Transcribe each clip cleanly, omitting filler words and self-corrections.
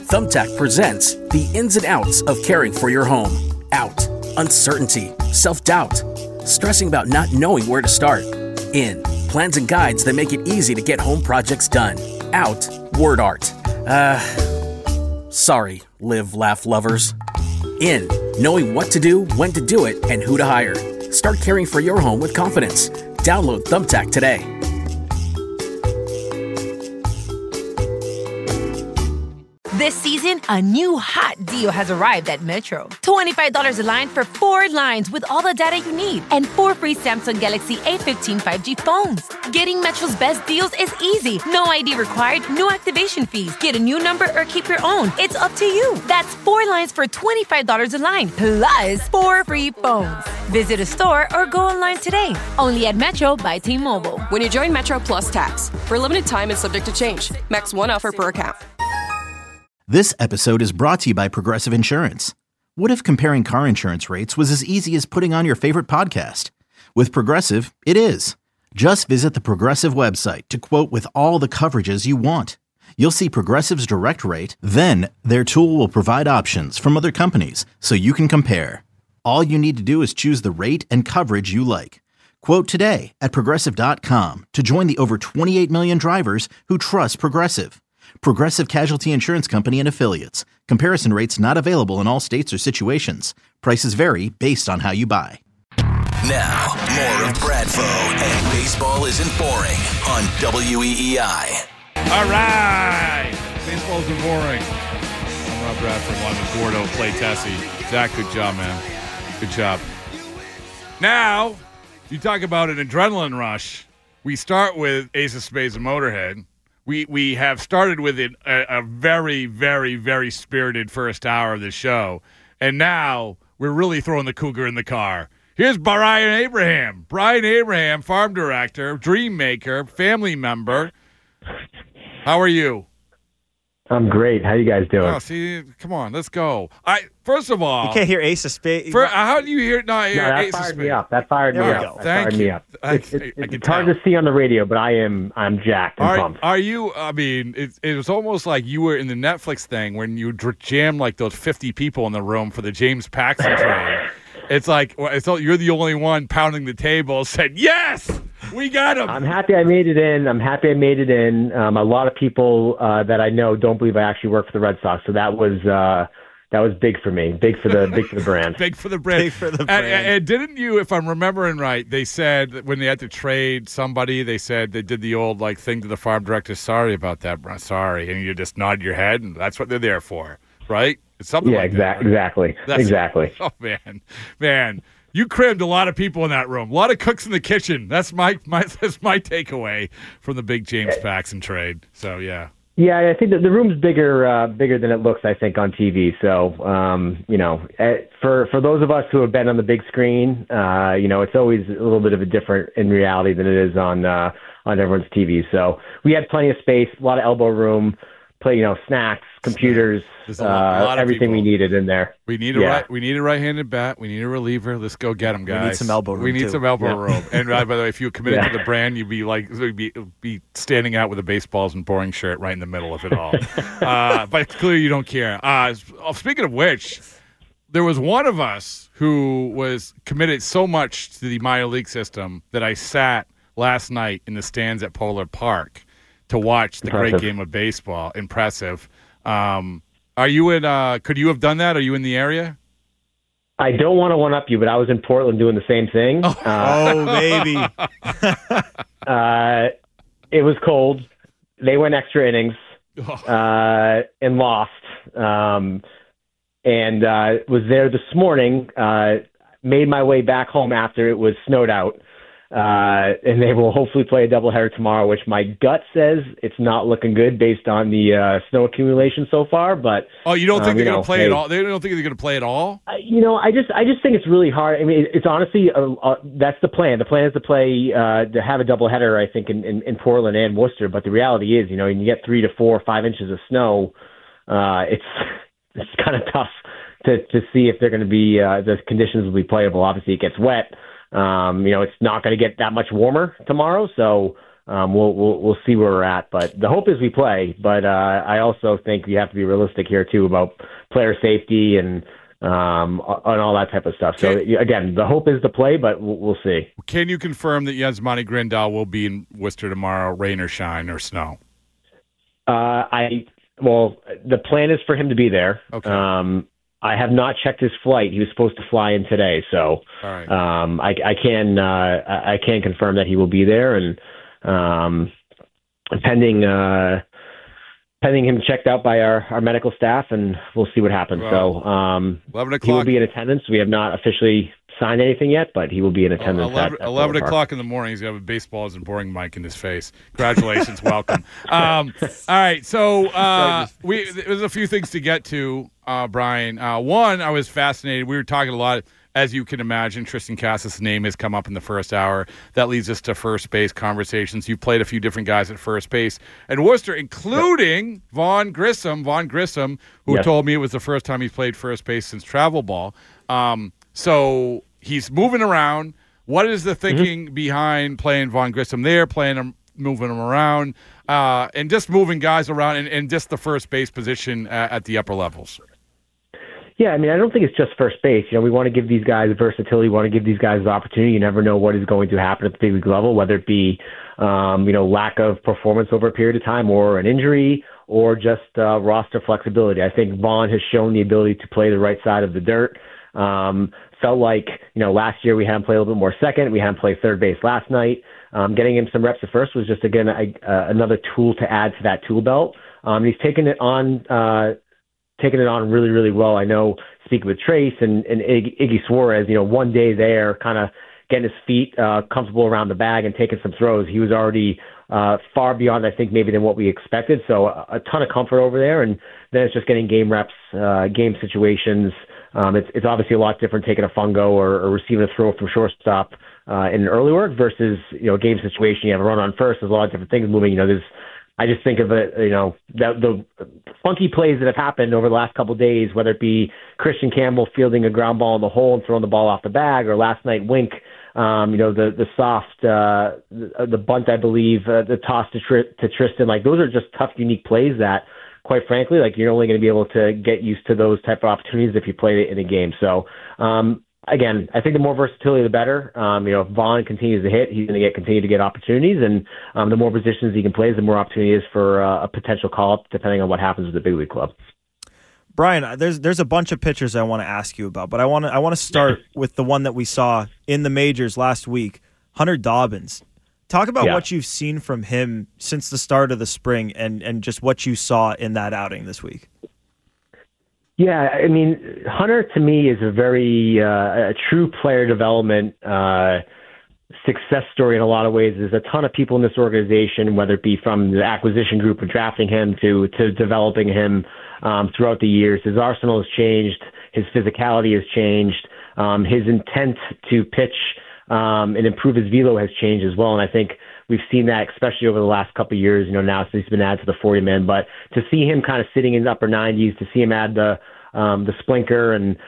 Thumbtack presents the ins and outs of caring for your home. Out, uncertainty, self-doubt, stressing about not knowing where to start. In, plans and guides that make it easy to get home projects done. Out, word art. Sorry, live, laugh lovers. In, knowing what to do, when to do it, and who to hire. Start caring for your home with confidence. Download Thumbtack today. This season, a new hot deal has arrived at Metro. $25 a line for 4 lines with all the data you need and 4 free Samsung Galaxy A15 5G phones. Getting Metro's best deals is easy. No ID required, no activation fees. Get a new number or keep your own. It's up to you. That's 4 lines for $25 a line, plus 4 free phones. Visit a store or go online today. Only at Metro by T-Mobile. When you join Metro Plus Tax. For a limited time and subject to change. Max 1 offer per account. This episode is brought to you by Progressive Insurance. What if comparing car insurance rates was as easy as putting on your favorite podcast? With Progressive, it is. Just visit the Progressive website to quote with all the coverages you want. You'll see Progressive's direct rate, then their tool will provide options from other companies so you can compare. All you need to do is choose the rate and coverage you like. Quote today at Progressive.com to join the over 28 million drivers who trust Progressive. Progressive Casualty Insurance Company and Affiliates. Comparison rates not available in all states or situations. Prices vary based on how you buy. Now, more of Bradfo and Baseball Isn't Boring on WEEI. All right. Baseball Isn't Boring. I'm Rob Bradford, along with Gordo, Play Tessie. Zach, good job, man. Good job. Now, you talk about an adrenaline rush. We start with Ace of Spades and Motorhead. We have started with a very, very, very spirited first hour of the show, and now we're really throwing the cougar in the car. Here's Brian Abraham. Brian Abraham, farm director, dream maker, family member. How are you? I'm great. How you guys doing? Oh, see, come on, let's go. First of all, you can't hear Ace of Spades. How do you hear? Not hear that Ace of fired me up. That fired me up. Thank you. It's hard to see on the radio, but I'm jacked and pumped. Are you? I mean, it was almost like you were in the Netflix thing when you jammed like those 50 people in the room for the James Paxton trade. It's like you're the only one pounding the table. Said yes. We got him. I'm happy I made it in. A lot of people that I know don't believe I actually work for the Red Sox, so that was big for me. Big for the brand. Big for the brand. Big for the brand. And didn't you, if I'm remembering right, they said that when they had to trade somebody, they said they did the old thing to the farm director. Sorry about that, bro. Sorry, and you just nod your head, and that's what they're there for, right? It's something. Yeah, like that, right? exactly. Oh man. You crammed a lot of people in that room. A lot of cooks in the kitchen. That's my takeaway from the big James Paxton trade. So yeah. Yeah, I think that the room's bigger than it looks, I think, on TV. So for those of us who have been on the big screen, it's always a little bit of a different in reality than it is on everyone's TV. So we had plenty of space, a lot of elbow room, snacks, computers, everything we needed in there. We need a right-handed bat. We need a reliever. Let's go get them, guys. We need some elbow room. We need some elbow room. And by the way, if you committed to the brand, you'd be standing out with a Baseballs and Boring shirt right in the middle of it all. But clearly you don't care. Speaking of which, there was one of us who was committed so much to the minor league system that I sat last night in the stands at Polar Park to watch the great game of baseball. Impressive. Are you in? Could you have done that? Are you in the area? I don't want to one-up you, but I was in Portland doing the same thing. Baby. It was cold. They went extra innings and lost. And was there this morning. Made my way back home after it was snowed out. And they will hopefully play a doubleheader tomorrow, which my gut says it's not looking good based on the snow accumulation so far. But you don't think they're going to play at all? They don't think they're going to play at all? I just think it's really hard. I mean, it's honestly that's the plan. The plan is to play to have a doubleheader, I think, in Portland and Worcester. But the reality is, when you get 3 to 4 or 5 inches of snow, it's kind of tough to see if they're going to be the conditions will be playable. Obviously, it gets wet. It's not going to get that much warmer tomorrow, so we'll see where we're at. But the hope is we play. But I also think you have to be realistic here too about player safety and all that type of stuff. So again, the hope is to play, but we'll see. Can you confirm that Yasmani Grandal will be in Worcester tomorrow, rain or shine or snow? Well, the plan is for him to be there. Okay. I have not checked his flight. He was supposed to fly in today, so all right. I can confirm that he will be there, and pending him checked out by our medical staff, and we'll see what happens. Wow. So 11 o'clock. he will be in attendance. We have not officially signed anything yet, but he will be in attendance. 11 o'clock in the morning, he's going to have a baseballs and boring mic in his face. Congratulations, welcome. All right, so there's a few things to get to, Brian. One, I was fascinated. We were talking a lot, as you can imagine. Tristan Casas' name has come up in the first hour. That leads us to first base conversations. You've played a few different guys at first base and Worcester, including Vaughn Grissom, who told me it was the first time he's played first base since travel ball. So he's moving around. What is the thinking behind playing Vaughn Grissom there, moving him around, and just moving guys around and just the first base position at the upper levels? Yeah, I mean, I don't think it's just first base. We want to give these guys versatility. We want to give these guys the opportunity. You never know what is going to happen at the big league level, whether it be, lack of performance over a period of time or an injury or just roster flexibility. I think Vaughn has shown the ability to play the right side of the dirt. Felt like, last year we had him play a little bit more second. We had him play third base last night. Getting him some reps at first was just, again, another tool to add to that tool belt. He's taken it on really, really well. I know, speaking with Trace and Iggy Suarez, one day there, kind of getting his feet comfortable around the bag and taking some throws. He was already far beyond, I think, maybe than what we expected. So a ton of comfort over there. And then it's just getting game reps, game situations. It's obviously a lot different taking a fungo or receiving a throw from shortstop in an early work versus, a game situation. You have a run on first. There's a lot of different things moving. I just think of it, the funky plays that have happened over the last couple of days, whether it be Christian Campbell fielding a ground ball in the hole and throwing the ball off the bag, or last night Wink, the soft, the bunt, I believe, the toss to Tristan. Like, those are just tough, unique plays that, quite frankly, like, you're only going to be able to get used to those type of opportunities if you play it in a game. So, again, I think the more versatility, the better. If Vaughn continues to hit, he's going to continue to get opportunities, and the more positions he can play, the more opportunity is for a potential call-up, depending on what happens with the big league club. Brian, there's a bunch of pitchers I want to ask you about, but I want to start with the one that we saw in the majors last week, Hunter Dobbins. Talk about what you've seen from him since the start of the spring and just what you saw in that outing this week. Yeah, I mean, Hunter to me is a very a true player development success story in a lot of ways. There's a ton of people in this organization, whether it be from the acquisition group of drafting him to developing him throughout the years. His arsenal has changed. His physicality has changed. His intent to pitch and improve his velo has changed as well. And I think we've seen that, especially over the last couple of years, now since he's been added to the 40-man. But to see him kind of sitting in the upper 90s, to see him add the splinker and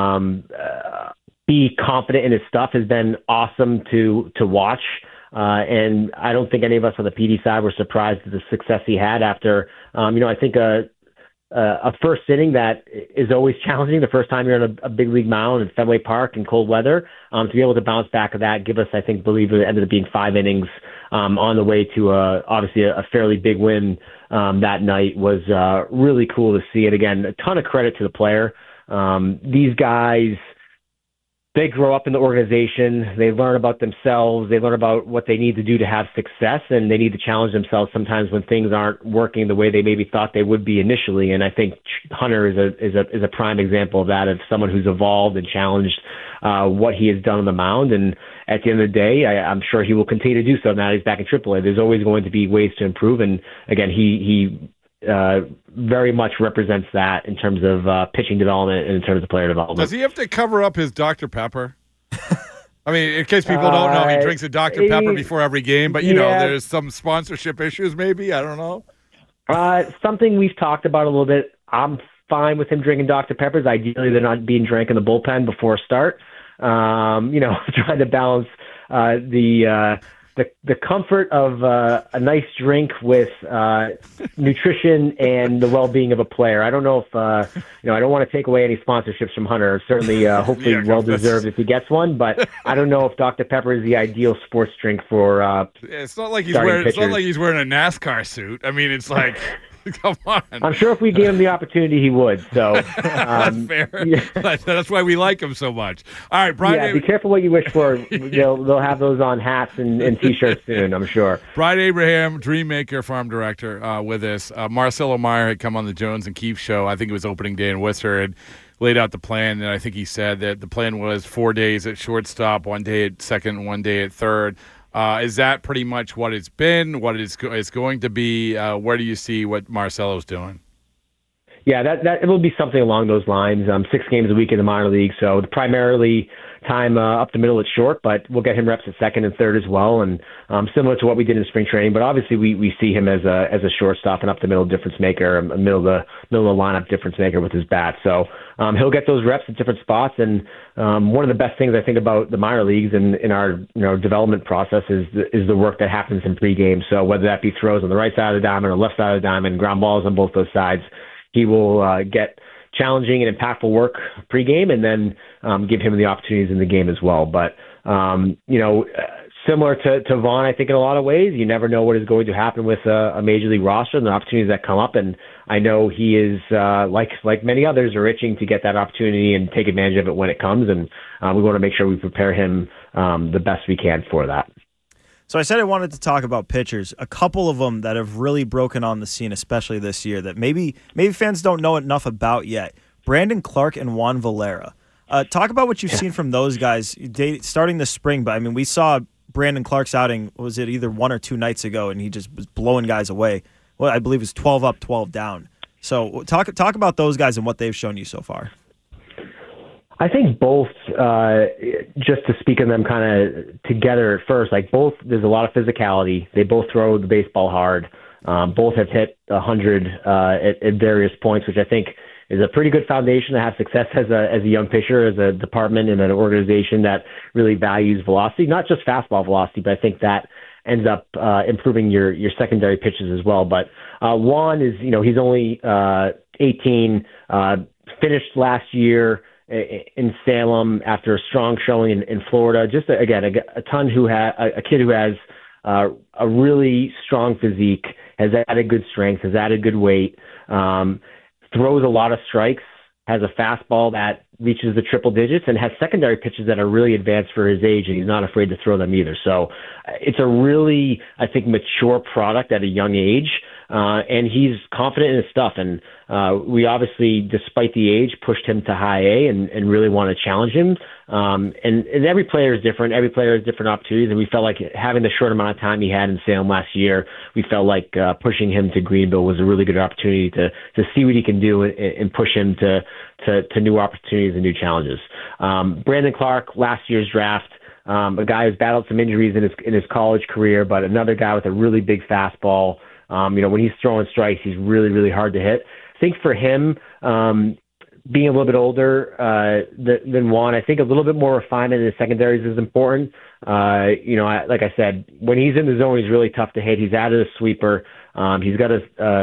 be confident in his stuff has been awesome to watch. And I don't think any of us on the PD side were surprised at the success he had after, I think a first inning that is always challenging. The first time you're on a big league mound in Fenway Park in cold weather, to be able to bounce back of that, give us, I think, believe it ended up being 5 innings on the way to obviously a fairly big win that night was really cool to see. And again, a ton of credit to the player. These guys, they grow up in the organization. They learn about themselves. They learn about what they need to do to have success, and they need to challenge themselves sometimes when things aren't working the way they maybe thought they would be initially. And I think Hunter is a prime example of that, of someone who's evolved and challenged what he has done on the mound. And at the end of the day, I'm sure he will continue to do so now that he's back in AAA. There's always going to be ways to improve. And again, he very much represents that in terms of pitching development and in terms of player development. Does he have to cover up his Dr. Pepper? I mean, in case people don't know, he drinks a Dr. Pepper before every game, but, there's some sponsorship issues maybe. I don't know. Something we've talked about a little bit. I'm fine with him drinking Dr. Peppers. Ideally, they're not being drank in the bullpen before start. Trying to balance the the comfort of a nice drink with nutrition and the well-being of a player. I don't know if I don't want to take away any sponsorships from Hunter. Certainly, hopefully, well-deserved if he gets one. But I don't know if Dr. Pepper is the ideal sports drink for. It's not like he's wearing a NASCAR suit. I mean, it's like. Come on. I'm sure if we gave him the opportunity, he would. So that's fair. Yeah. That's why we like him so much. All right, Brian. Yeah, be careful what you wish for. They'll have those on hats and T-shirts soon, I'm sure. Brian Abraham, Dreammaker Farm Director, with us. Marcelo Meyer had come on the Jones and Keefe show. I think it was opening day in Worcester, and laid out the plan. And I think he said that the plan was 4 days at shortstop, 1 day at second, 1 day at third. Is that pretty much what it's been, what it's going to be? Where do you see what Marcelo's doing? Yeah, that it will be something along those lines. 6 games a week in the minor league, so primarily time up the middle at short, but we'll get him reps at second and third as well, and similar to what we did in spring training. But obviously, we see him as a shortstop and up the middle difference maker, a middle of the lineup difference maker with his bat. So he'll get those reps at different spots. And one of the best things I think about the minor leagues and in our development process is the work that happens in pregame. So whether that be throws on the right side of the diamond or left side of the diamond, ground balls on both those sides, he will get challenging and impactful work pregame, and then give him the opportunities in the game as well. But similar to Vaughn, I think in a lot of ways, you never know what is going to happen with a major league roster and the opportunities that come up. And I know he is like many others are itching to get that opportunity and take advantage of it when it comes. And we want to make sure we prepare him the best we can for that. So I said I wanted to talk about pitchers, a couple of them that have really broken on the scene, especially this year, that maybe fans don't know enough about yet. Brandon Clark and Juan Valera. Talk about what you've seen from those guys starting this spring. But I mean, we saw Brandon Clark's outing, was it either 1 or 2 nights ago, and he just was blowing guys away. Well, I believe it was 12 up, 12 down. So talk about those guys and what they've shown you so far. I think both, just to speak on them kind of together at first, like both, there's a lot of physicality. They both throw the baseball hard. Both have hit 100 at various points, which I think is a pretty good foundation to have success as a young pitcher, as a department and an organization that really values velocity, not just fastball velocity, but I think that ends up improving your secondary pitches as well. But Juan is, he's only 18, finished last year in Salem after a strong showing in Florida. Just a kid who has a really strong physique, has added good strength, has added good weight, throws a lot of strikes, has a fastball that reaches the triple digits, and has secondary pitches that are really advanced for his age, and he's not afraid to throw them either. So it's a really, I think, mature product at a young age. And he's confident in his stuff. And we obviously, despite the age, pushed him to high A and really want to challenge him. And every player is different. Every player has different opportunities. And we felt like having the short amount of time he had in Salem last year, we felt like pushing him to Greenville was a really good opportunity to see what he can do and push him to new opportunities and new challenges. Brandon Clark, last year's draft, a guy who's battled some injuries in his college career, but another guy with a really big fastball. When he's throwing strikes, he's really, really hard to hit. I think for him, being a little bit older than Juan, I think a little bit more refinement in the secondaries is important. Like I said, when he's in the zone, he's really tough to hit. He's added a sweeper. He's got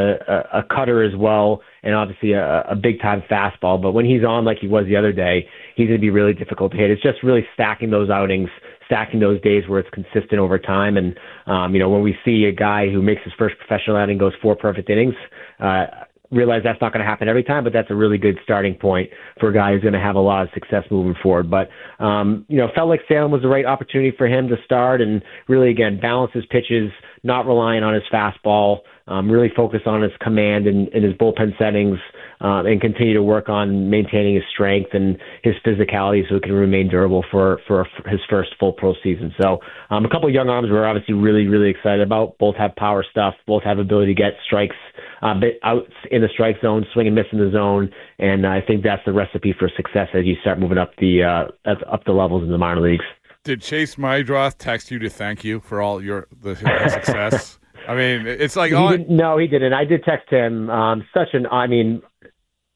a cutter as well, and obviously a big-time fastball. But when he's on like he was the other day, he's going to be really difficult to hit. It's just really stacking those outings, stacking those days where it's consistent over time. And, when we see a guy who makes his first professional outing, goes 4 perfect innings, realize that's not going to happen every time, but that's a really good starting point for a guy who's going to have a lot of success moving forward. But, felt like Salem was the right opportunity for him to start and really, again, balance his pitches, not relying on his fastball, really focus on his command and his bullpen settings, and continue to work on maintaining his strength and his physicality so he can remain durable for his first full pro season. So a couple of young arms we're obviously really, really excited about. Both have power stuff. Both have ability to get strikes out in the strike zone, swing and miss in the zone. And I think that's the recipe for success as you start moving up the levels in the minor leagues. Did Chase Mydroth text you to thank you for all the success? I mean, it's like... No, he didn't. I did text him.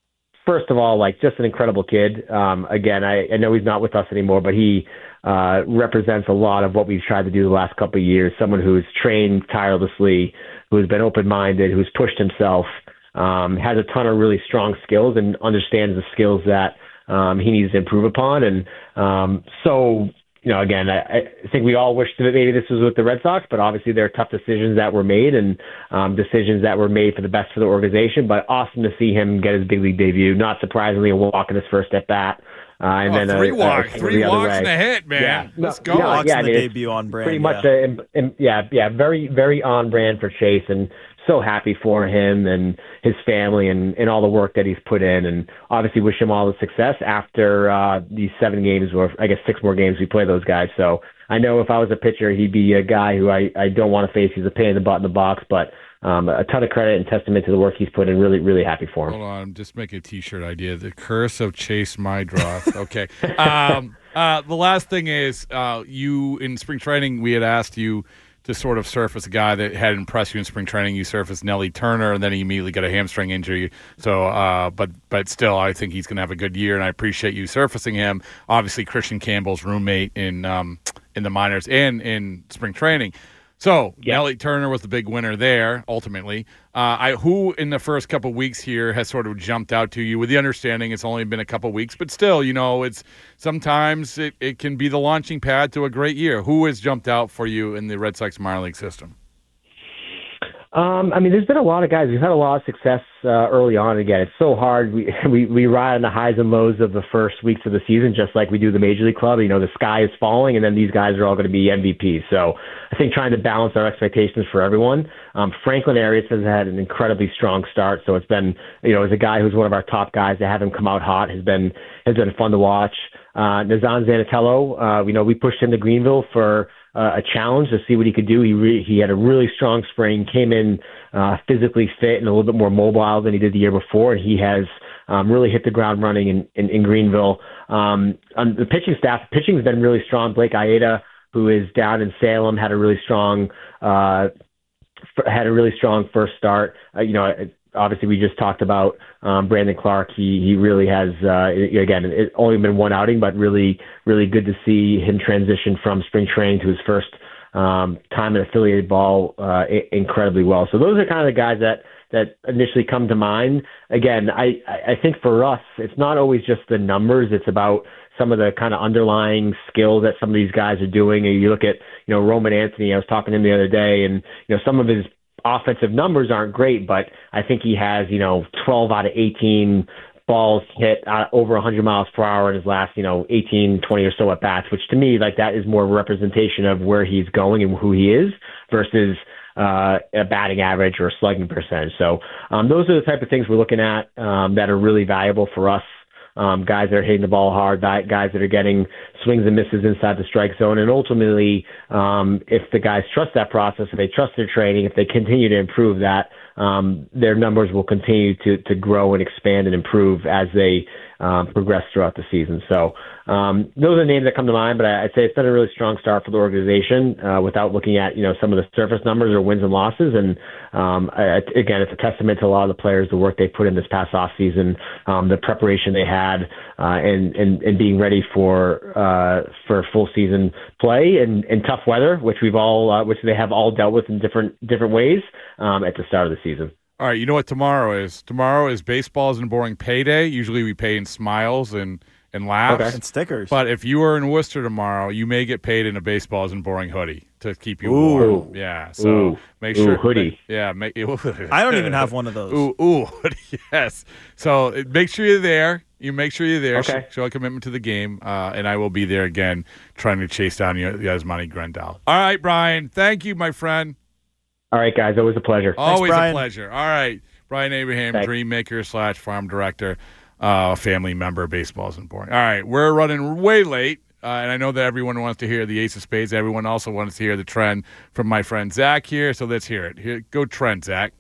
first of all, like, just an incredible kid. Again, I know he's not with us anymore, but he represents a lot of what we've tried to do the last couple of years. Someone who's trained tirelessly, who's been open-minded, who's pushed himself, has a ton of really strong skills and understands the skills that he needs to improve upon. And so, again, I think we all wish that maybe this was with the Red Sox, but obviously there are tough decisions that were made and decisions that were made for the best for the organization. But awesome to see him get his big league debut. Not surprisingly, a walk in his first at bat. And then three walks and a hit, man. Yeah. Let's go. Walks in the debut on brand. Pretty much, very, very on brand for Chase, and so happy for him and his family and all the work that he's put in, and obviously wish him all the success after these 7 games, or I guess 6 more games we play those guys. So I know if I was a pitcher, he'd be a guy who I don't want to face. He's a pain in the butt in the box, but a ton of credit and testament to the work he's put in. Really, really happy for him. Hold on, I'm just making a T-shirt idea. The Curse of Chase Mydroth. Okay. The last thing is, you in spring training, we had asked you to sort of surface a guy that had impressed you in spring training. You surfaced Nelly Turner, and then he immediately got a hamstring injury. So, but still, I think he's going to have a good year, and I appreciate you surfacing him. Obviously, Christian Campbell's roommate in the minors and in spring training. So, Nelly Turner was the big winner there, ultimately. Who in the first couple of weeks here has sort of jumped out to you, with the understanding it's only been a couple of weeks, but still, it's sometimes it can be the launching pad to a great year. Who has jumped out for you in the Red Sox minor league system? There's been a lot of guys. We've had a lot of success early on. Again, it's so hard. We ride on the highs and lows of the first weeks of the season, just like we do the Major League Club. The sky is falling, and then these guys are all going to be MVPs. So I think trying to balance our expectations for everyone. Franklin Arias has had an incredibly strong start. So it's been, as a guy who's one of our top guys, to have him come out hot has been fun to watch. Nazan Zanatello, we pushed him to Greenville for a challenge to see what he could do. He had a really strong spring, came in physically fit and a little bit more mobile than he did the year before, and he has really hit the ground running in Greenville. On the pitching staff, pitching's been really strong. Blake Aida, who is down in Salem, had a really strong first start. Obviously, we just talked about Brandon Clark. He really has, again, it's only been one outing, but really, really good to see him transition from spring training to his first time in affiliated ball incredibly well. So those are kind of the guys that initially come to mind. Again, I think for us, it's not always just the numbers. It's about some of the kind of underlying skills that some of these guys are doing. And you look at, Roman Anthony. I was talking to him the other day, and, some of his offensive numbers aren't great, but I think he has, 12 out of 18 balls hit over 100 miles per hour in his last, 18, 20 or so at bats, which to me, like, that is more of a representation of where he's going and who he is versus a batting average or a slugging percentage. So those are the type of things we're looking at that are really valuable for us. Guys that are hitting the ball hard, guys that are getting swings and misses inside the strike zone. And ultimately, if the guys trust that process, if they trust their training, if they continue to improve that, their numbers will continue to grow and expand and improve as they progress throughout the season. So those are names that come to mind, but I'd say it's been a really strong start for the organization without looking at, some of the surface numbers or wins and losses. And again, it's a testament to a lot of the players, the work they put in this past offseason, the preparation they had, and being ready for full season play and tough weather, which which they have all dealt with in different ways at the start of the season. All right, you know what tomorrow is? Tomorrow is Baseball Isn't Boring Payday. Usually we pay in smiles and laughs. And stickers. But if you are in Worcester tomorrow, you may get paid in a Baseball Isn't Boring hoodie to keep you warm. Yeah, so make sure. Hoodie. I don't even have one of those. Hoodie, yes. So make sure you're there. Make sure you're there. Okay. Show a commitment to the game, and I will be there again trying to chase down Yasmani Grandal. All right, Brian. Thank you, my friend. All right, guys. Always a pleasure. Always Thanks, a pleasure. All right. Brian Abraham, Thanks. Dreammaker / farm director, family member, Baseball Isn't Boring. All right. We're running way late, and I know that everyone wants to hear the Ace of Spades. Everyone also wants to hear the trend from my friend Zach here, so let's hear it. Here, go trend, Zach.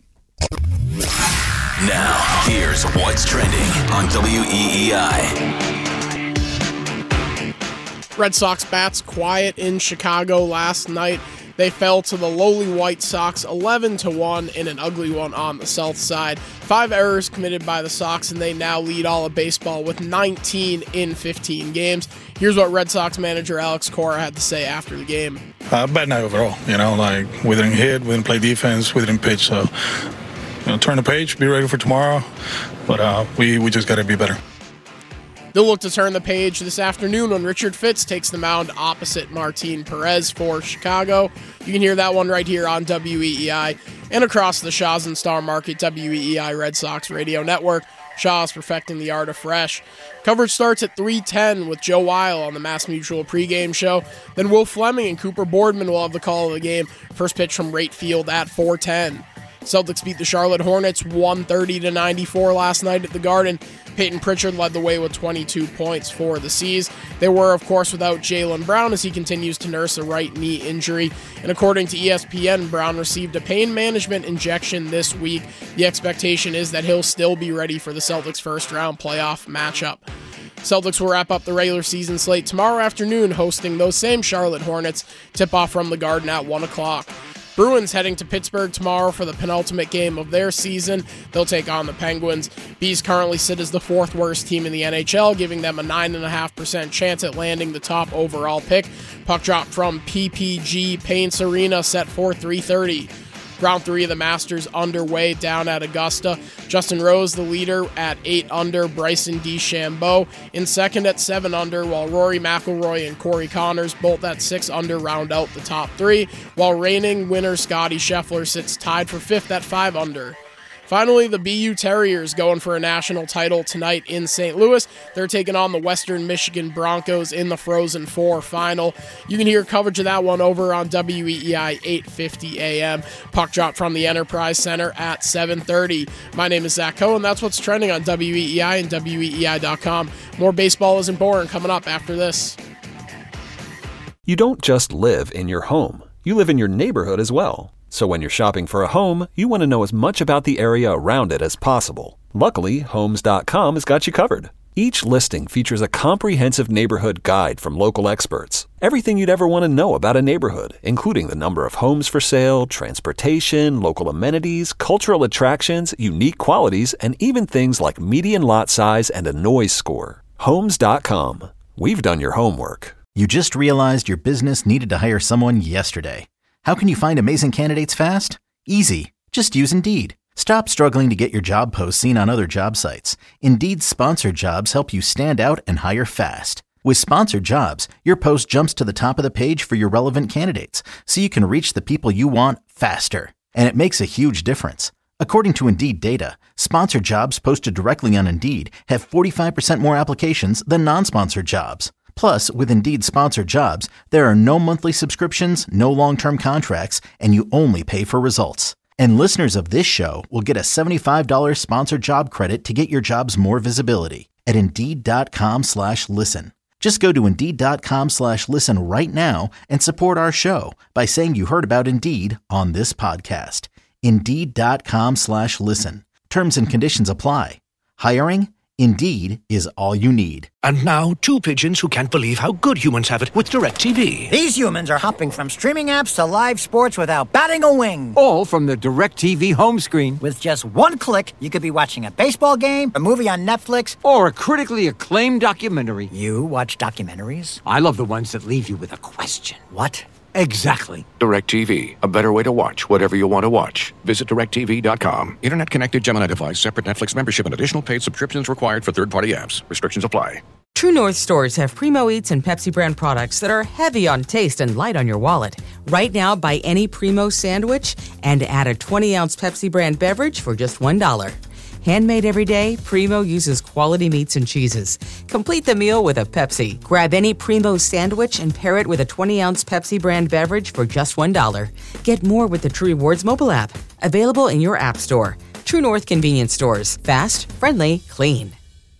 Now, here's what's trending on WEEI. Red Sox bats quiet in Chicago last night They fell to the lowly White Sox 11-1 in an ugly one on the south side. 5 errors committed by the Sox, and they now lead all of baseball with 19 in 15 games. Here's what Red Sox manager Alex Cora had to say after the game. Bad night overall. We didn't hit, we didn't play defense, we didn't pitch. So, turn the page, be ready for tomorrow. But we just got to be better. They'll look to turn the page this afternoon when Richard Fitz takes the mound opposite Martin Perez for Chicago. You can hear that one right here on WEEI and across the Shaw's and Star Market WEEI Red Sox radio network. Shaw's perfecting the art of fresh. Coverage starts at 3:10 with Joe Weil on the Mass Mutual pregame show. Then Will Fleming and Cooper Boardman will have the call of the game. First pitch from right field at 4:10. Celtics beat the Charlotte Hornets 130-94 last night at the Garden. Peyton Pritchard led the way with 22 points for the C's. They were, of course, without Jaylen Brown as he continues to nurse a right knee injury. And according to ESPN, Brown received a pain management injection this week. The expectation is that he'll still be ready for the Celtics' first-round playoff matchup. Celtics will wrap up the regular season slate tomorrow afternoon, hosting those same Charlotte Hornets. Tip-off from the Garden at 1 o'clock. Bruins heading to Pittsburgh tomorrow for the penultimate game of their season. They'll take on the Penguins. Bees currently sit as the 4th worst team in the NHL, giving them a 9.5% chance at landing the top overall pick. Puck drop from PPG Paints Arena set for 3:30. Round 3 of the Masters underway down at Augusta. Justin Rose, the leader, at 8 under. Bryson DeChambeau in second at 7 under, while Rory McIlroy and Corey Connors, both at 6 under, round out the top 3, while reigning winner Scottie Scheffler sits tied for 5th at 5 under. Finally, the BU Terriers going for a national title tonight in St. Louis. They're taking on the Western Michigan Broncos in the Frozen Four final. You can hear coverage of that one over on WEEI 8:50 a.m. Puck drop from the Enterprise Center at 7:30. My name is Zach Cohen. That's what's trending on WEEI and WEEI.com. More Baseball Isn't Boring coming up after this. You don't just live in your home. You live in your neighborhood as well. So when you're shopping for a home, you want to know as much about the area around it as possible. Luckily, Homes.com has got you covered. Each listing features a comprehensive neighborhood guide from local experts. Everything you'd ever want to know about a neighborhood, including the number of homes for sale, transportation, local amenities, cultural attractions, unique qualities, and even things like median lot size and a noise score. Homes.com. We've done your homework. You just realized your business needed to hire someone yesterday. How can you find amazing candidates fast? Easy. Just use Indeed. Stop struggling to get your job posts seen on other job sites. Indeed's sponsored jobs help you stand out and hire fast. With sponsored jobs, your post jumps to the top of the page for your relevant candidates, so you can reach the people you want faster. And it makes a huge difference. According to Indeed data, sponsored jobs posted directly on Indeed have 45% more applications than non-sponsored jobs. Plus, with Indeed sponsored jobs, there are no monthly subscriptions, no long-term contracts, and you only pay for results. And listeners of this show will get a $75 sponsored job credit to get your jobs more visibility at Indeed.com/listen. Just go to Indeed.com/listen right now and support our show by saying you heard about Indeed on this podcast. Indeed.com/listen. Terms and conditions apply. Hiring? Indeed is all you need. And now, 2 pigeons who can't believe how good humans have it with DirecTV. These humans are hopping from streaming apps to live sports without batting a wing. All from the DirecTV home screen. With just one click, you could be watching a baseball game, a movie on Netflix, or a critically acclaimed documentary. You watch documentaries? I love the ones that leave you with a question. What? Exactly. DirecTV. A better way to watch whatever you want to watch. Visit DirecTV.com. Internet connected Gemini device, separate Netflix membership, and additional paid subscriptions required for third-party apps. Restrictions apply. True North stores have Primo Eats and Pepsi brand products that are heavy on taste and light on your wallet. Right now, buy any Primo sandwich and add a 20-ounce Pepsi brand beverage for just $1. Handmade every day, Primo uses quality meats and cheeses. Complete the meal with a Pepsi. Grab any Primo sandwich and pair it with a 20-ounce Pepsi brand beverage for just $1. Get more with the True Rewards mobile app. Available in your app store. True North convenience stores. Fast, friendly, clean.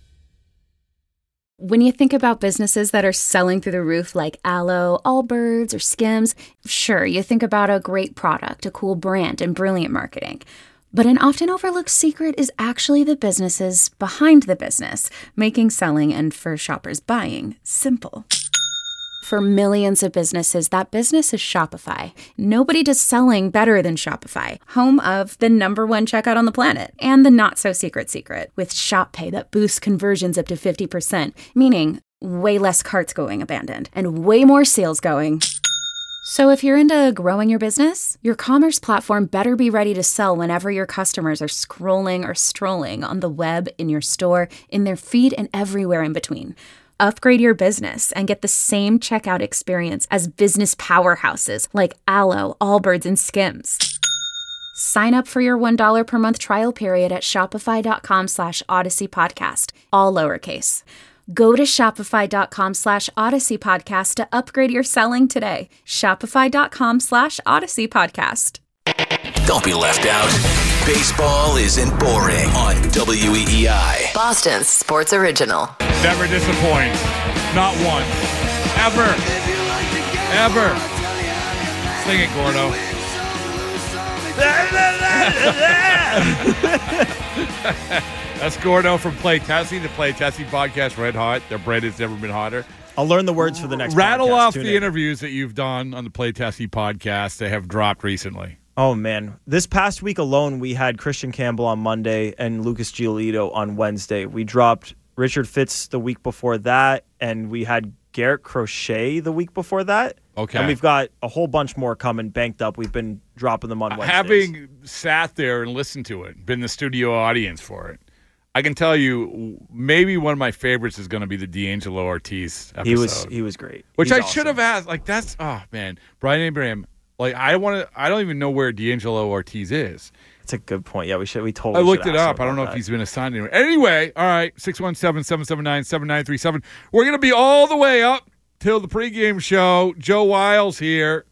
When you think about businesses that are selling through the roof like Aloe, Allbirds, or Skims, sure, you think about a great product, a cool brand, and brilliant marketing. But an often overlooked secret is actually the businesses behind the business, making selling and for shoppers buying simple. For millions of businesses, that business is Shopify. Nobody does selling better than Shopify, home of the #1 checkout on the planet and the not-so-secret secret with Shop Pay that boosts conversions up to 50%, meaning way less carts going abandoned and way more sales going. So if you're into growing your business, your commerce platform better be ready to sell whenever your customers are scrolling or strolling on the web, in your store, in their feed, and everywhere in between. Upgrade your business and get the same checkout experience as business powerhouses like Alo, Allbirds, and Skims. Sign up for your $1 per month trial period at shopify.com/Odyssey Podcast, all lowercase. Go to shopify.com /Odyssey Podcast to upgrade your selling today. Shopify.com/Odyssey Podcast. Don't be left out. Baseball isn't boring on WEEI. Boston's sports original. Never disappoints. Not once. Ever. Ever. Sing it, Gordo. That's Gordo from Play Tessie, the Play Tessie podcast, Red Hot. Their bread has never been hotter. I'll learn the words for the next Rattle podcast. off the interviews that you've done on the Play Tessie podcast that have dropped recently. Oh, man. This past week alone, we had Christian Campbell on Monday and Lucas Giolito on Wednesday. We dropped Richard Fitz the week before that, and we had Garrett Crochet the week before that. Okay. And we've got a whole bunch more coming banked up. We've been dropping them on Wednesdays. Having sat there and listened to it, been the studio audience for it, I can tell you maybe one of my favorites is going to be the D'Angelo Ortiz episode. He was great. Which He's I should have asked. Like, that's, oh, man. Brian Abraham, like, I don't even know where D'Angelo Ortiz is. That's a good point. Yeah, we totally I looked should it ask up. him I don't know about if he's been assigned anywhere. Anyway, all right, 617-779-7937. We're going to be all the way up till the pregame show. Joe Wiles here.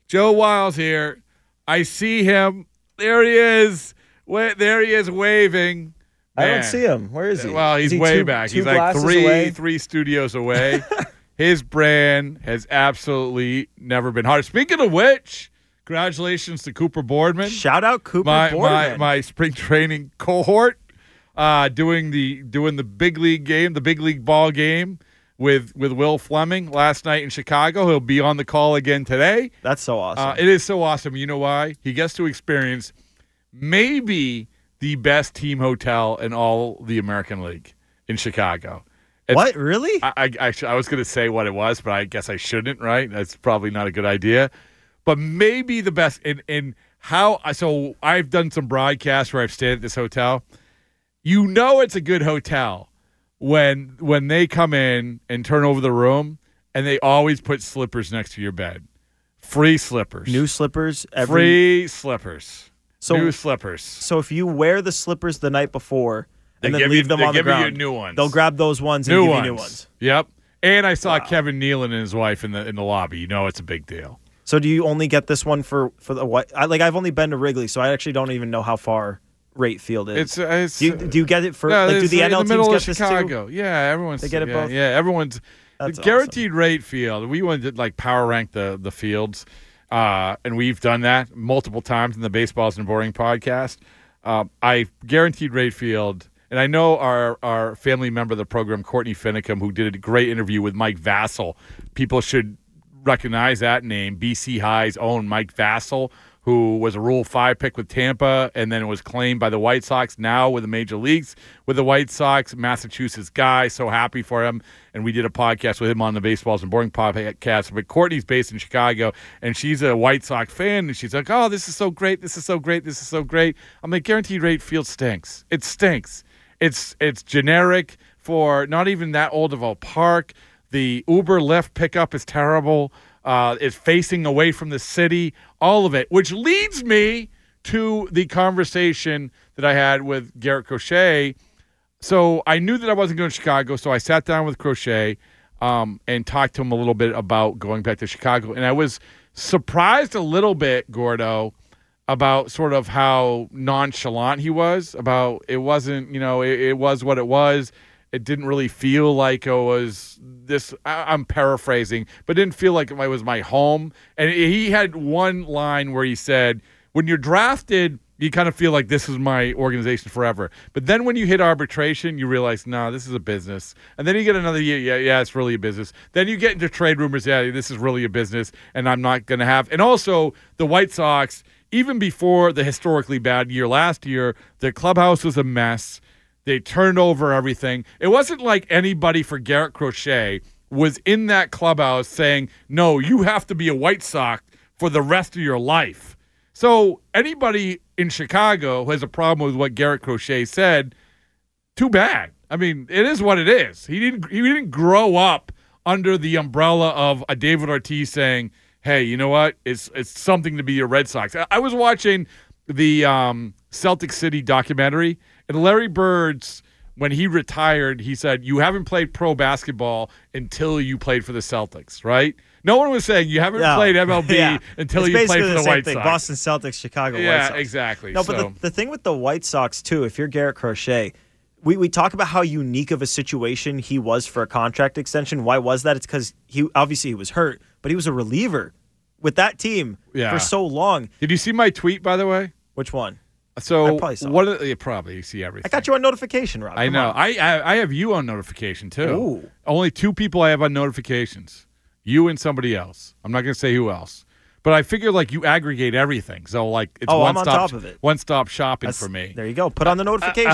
I see him. There he is. There he is waving. I don't see him. Where is he? Well, he's way back. He's like three studios away. His brand has absolutely never been harder. Speaking of which, congratulations to Cooper Boardman. Shout out Cooper Boardman. My spring training cohort, doing the big league game, the big league ball game with Will Fleming last night in Chicago. He'll be on the call again today. That's so awesome. It is so awesome. You know why? He gets to experience maybe the best team hotel in all the American League in Chicago. What? Really? I was going to say what it was, but I guess I shouldn't, right? That's probably not a good idea. But maybe the best in how – so I've done some broadcasts where I've stayed at this hotel. You know it's a good hotel when they come in and turn over the room and they always put slippers next to your bed. Free slippers. New slippers. Free slippers. New slippers. So if you wear the slippers the night before and then leave them on the ground, you new ones. They'll grab those ones and give you new ones. Yep. And I saw Kevin Nealon and his wife in the lobby. You know it's a big deal. So do you only get this one for the what? I've only been to Wrigley, so I actually don't even know how far Rate Field is. It's do you get it for do the NL teams get this Chicago. too? Yeah, everyone's they get it both. Yeah, everyone's That's guaranteed Rate Field. We wanted to power rank the fields. And we've done that multiple times in the Baseballs and Boring podcast. I guaranteed Rate Field, and I know our family member of the program, Courtney Finicum, who did a great interview with Mike Vassell. People should recognize that name, BC High's own Mike Vassell, who was a Rule 5 pick with Tampa and then was claimed by the White Sox, now with the Major Leagues with the White Sox, Massachusetts guy, so happy for him. And we did a podcast with him on the Baseballs and Boring podcast. But Courtney's based in Chicago, and she's a White Sox fan, and she's like, oh, this is so great, this is so great, this is so great. I'm like, guaranteed Rate Field stinks. It stinks. It's generic for not even that old of a park. The Uber Lyft pickup is terrible. It's facing away from the city, all of it, which leads me to the conversation that I had with Garrett Crochet. So I knew that I wasn't going to Chicago, so I sat down with Crochet and talked to him a little bit about going back to Chicago. And I was surprised a little bit, Gordo, about sort of how nonchalant he was, about it wasn't, it was what it was. It didn't really feel like it was this, I'm paraphrasing, but didn't feel like it was my home. And he had one line where he said, when you're drafted You kind of feel like this is my organization forever. But then when you hit arbitration, you realize, no, this is a business. And then you get another year, yeah, it's really a business. Then you get into trade rumors, yeah, this is really a business, and I'm not going to have. And also, the White Sox, even before the historically bad year last year, their clubhouse was a mess. They turned over everything. It wasn't like anybody for Garrett Crochet was in that clubhouse saying, no, you have to be a White Sox for the rest of your life. So anybody in Chicago who has a problem with what Garrett Crochet said, too bad. I mean, it is what it is. He didn't grow up under the umbrella of a David Ortiz saying, hey, you know what? It's something to be a Red Sox. I was watching the Celtic City documentary, and Larry Bird's, when he retired, he said, you haven't played pro basketball until you played for the Celtics, right? No one was saying you haven't played MLB until you played for the White Sox. Boston Celtics, Chicago White Sox. Yeah, exactly. No, but the thing with the White Sox, too, if you're Garrett Crochet, we talk about how unique of a situation he was for a contract extension. Why was that? It's because he was hurt, but he was a reliever with that team for so long. Did you see my tweet, by the way? Which one? So probably you see everything. I got you on notification, Rob. I know. I have you on notification too. Ooh. Only 2 people I have on notifications. You and somebody else. I'm not going to say who else. But I figure like you aggregate everything. So like it's I'm on top of it. One-stop shopping for me. There you go. Put on the notifications.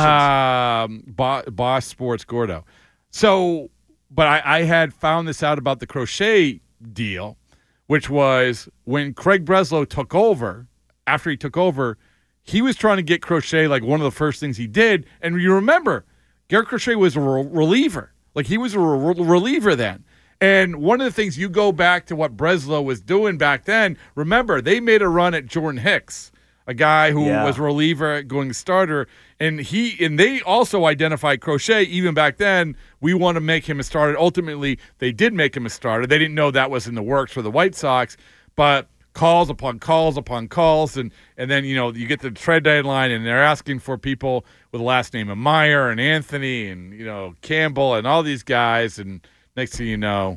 Boss Sports Gordo. So, but I had found this out about the Crochet deal, which was when Craig Breslow took over, after he took over, he was trying to get Crochet, like one of the first things he did. And you remember, Garrett Crochet was a reliever. Like he was a reliever then. And one of the things, you go back to what Breslow was doing back then, remember, they made a run at Jordan Hicks, a guy who was a reliever going starter. And they also identified Crochet even back then. We want to make him a starter. Ultimately, they did make him a starter. They didn't know that was in the works for the White Sox. But calls upon calls upon calls, and then you get the trade deadline, and they're asking for people with the last name of Meyer and Anthony and Campbell and all these guys, and next thing you know,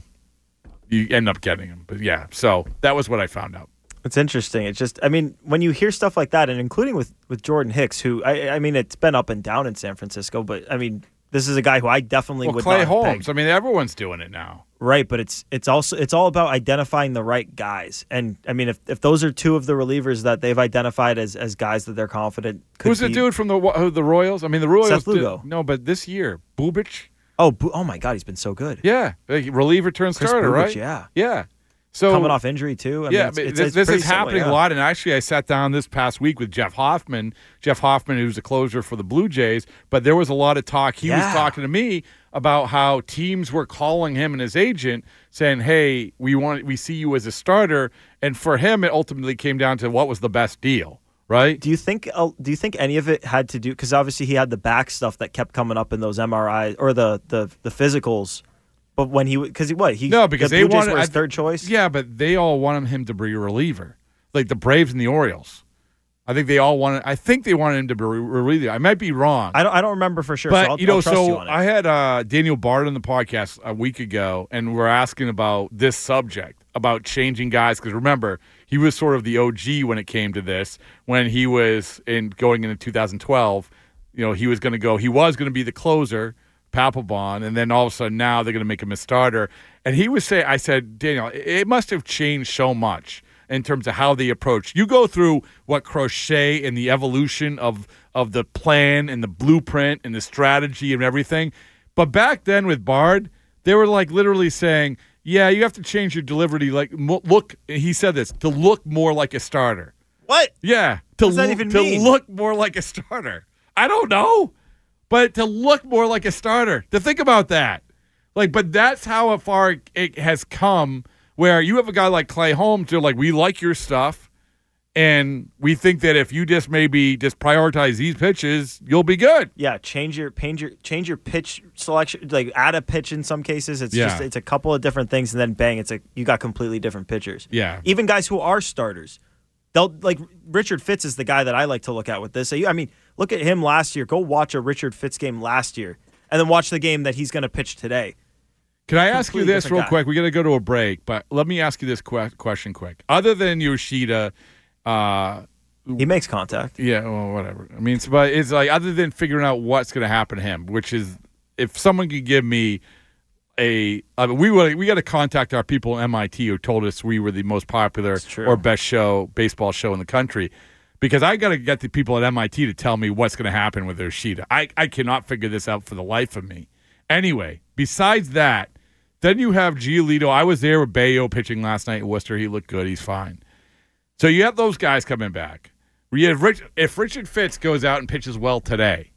you end up getting them. But yeah, so that was what I found out. It's interesting. It's just, I mean, when you hear stuff like that, and including with Jordan Hicks, who I mean, it's been up and down in San Francisco, but I mean, this is a guy who I definitely would Clay not Holmes. peg. I mean, everyone's doing it now. Right, but it's all about identifying the right guys. And I mean, if those are 2 of the relievers that they've identified as guys that they're confident could Who's the dude from the Royals? I mean, the Royals. Seth Lugo. No, but this year, Bubic. Oh my God, he's been so good. Yeah, reliever turned starter, Bubic, right? Yeah. So coming off injury too. I mean, this is happening a lot. And actually, I sat down this past week with Jeff Hoffman. Jeff Hoffman, who's a closer for the Blue Jays, but there was a lot of talk. He was talking to me about how teams were calling him and his agent saying, "Hey, we see you as a starter." And for him, it ultimately came down to what was the best deal. Right? Do you think any of it had to do, because obviously he had the back stuff that kept coming up in those MRIs or the physicals, but when because they wanted his third choice. Yeah, but they all wanted him to be a reliever, like the Braves and the Orioles. I think they wanted him to be a reliever. I might be wrong. I don't remember for sure. But so I'll trust you on it. I had Daniel Bard on the podcast a week ago, and we're asking about this subject about changing guys, because remember, he was sort of the OG when it came to this. When he was going into 2012, he was going to be the closer, Papelbon, and then all of a sudden now they're going to make him a starter. And I said, Daniel, it must have changed so much in terms of how they approach. You go through what Crochet and the evolution of the plan and the blueprint and the strategy and everything. But back then with Bard, they were like literally saying, yeah, you have to change your delivery. Like look, he said this, to look more like a starter. What? Yeah. What does that even mean? To look more like a starter. I don't know. But to look more like a starter. To think about that. But that's how far it has come, where you have a guy like Clay Holmes, you're like, we like your stuff, and we think that if you just prioritize these pitches, you'll be good. Yeah, change your pitch selection, like add a pitch in some cases. It's it's a couple of different things, and then bang, you got completely different pitchers. Yeah. Even guys who are starters. Richard Fitz is the guy that I like to look at with this. I mean, look at him last year. Go watch a Richard Fitz game last year, and then watch the game that he's going to pitch today. Can I ask you this real quick? We're going to go to a break, but let me ask you this question quick. Other than Yoshida, He makes contact. Yeah, well, whatever. I mean, but it's like other than figuring out what's going to happen to him, which is if someone could give me we got to contact our people at MIT who told us we were the most popular or best baseball show in the country, because I got to get the people at MIT to tell me what's going to happen with Yoshida. I cannot figure this out for the life of me. Anyway, besides that, then you have Giolito. I was there with Bayo pitching last night at Worcester. He looked good. He's fine. So you have those guys coming back. If Richard Fitts goes out and pitches well today,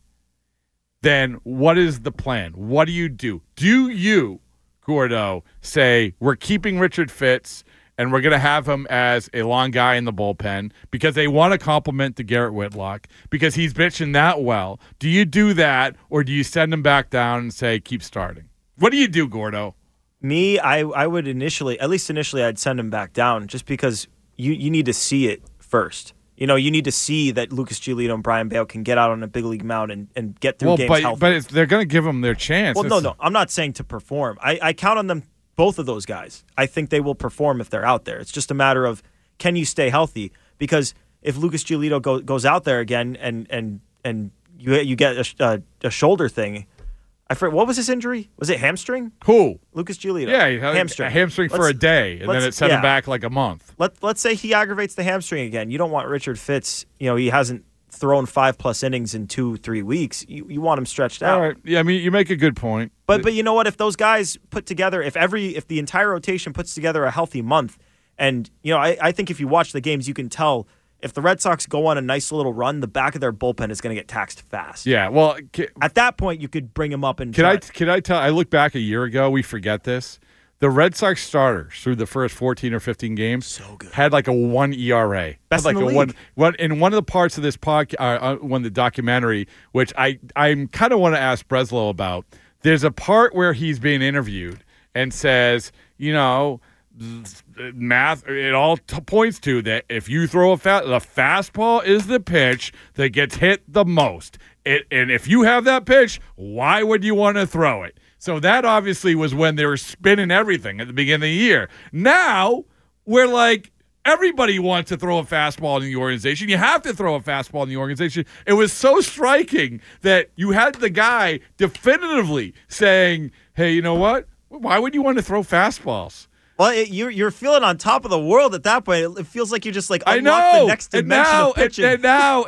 then what is the plan? What do you do? Do you, Gordo, say we're keeping Richard Fitts and we're going to have him as a long guy in the bullpen because they want to compliment to Garrett Whitlock because he's pitching that well? Do you do that, or do you send him back down and say keep starting? What do you do, Gordo? Me, I would initially, I'd send him back down just because you need to see it first. You know, you need to see that Lucas Giolito and Brian Bayo can get out on a big league mound and get through games healthy. But they're going to give them their chance. Well, no. I'm not saying to perform. I count on them, both of those guys. I think they will perform if they're out there. It's just a matter of, can you stay healthy? Because if Lucas Giolito goes out there again and you get a shoulder thing, I forget, what was his injury? Was it hamstring? Who? Lucas Giolito. Yeah, he had a hamstring for a day, and then it set him back like a month. Let's say he aggravates the hamstring again. You don't want Richard Fitts. He hasn't thrown 5+ innings in 2-3 weeks. You want him stretched out. All right. Yeah, I mean, you make a good point. But you know what? If those guys put together, if the entire rotation puts together a healthy month, and I think if you watch the games, you can tell. If the Red Sox go on a nice little run, the back of their bullpen is going to get taxed fast. Yeah, well, at that point, you could bring him up and. Can I tell? I look back a year ago. We forget this. The Red Sox starters through the first 14 or 15 games had like a 1 ERA. Best in the league. In one of the parts of this podcast, one of the documentary, which I kind of want to ask Breslow about. There's a part where he's being interviewed and says, math, it all points to that if you throw the fastball is the pitch that gets hit the most. And if you have that pitch, why would you want to throw it? So that obviously was when they were spinning everything at the beginning of the year. Now we're like, everybody wants to throw a fastball in the organization. You have to throw a fastball in the organization. It was so striking that you had the guy definitively saying, hey, you know what? Why would you want to throw fastballs? Well, you're feeling on top of the world at that point. It feels like you just unlock the next dimension of pitching. And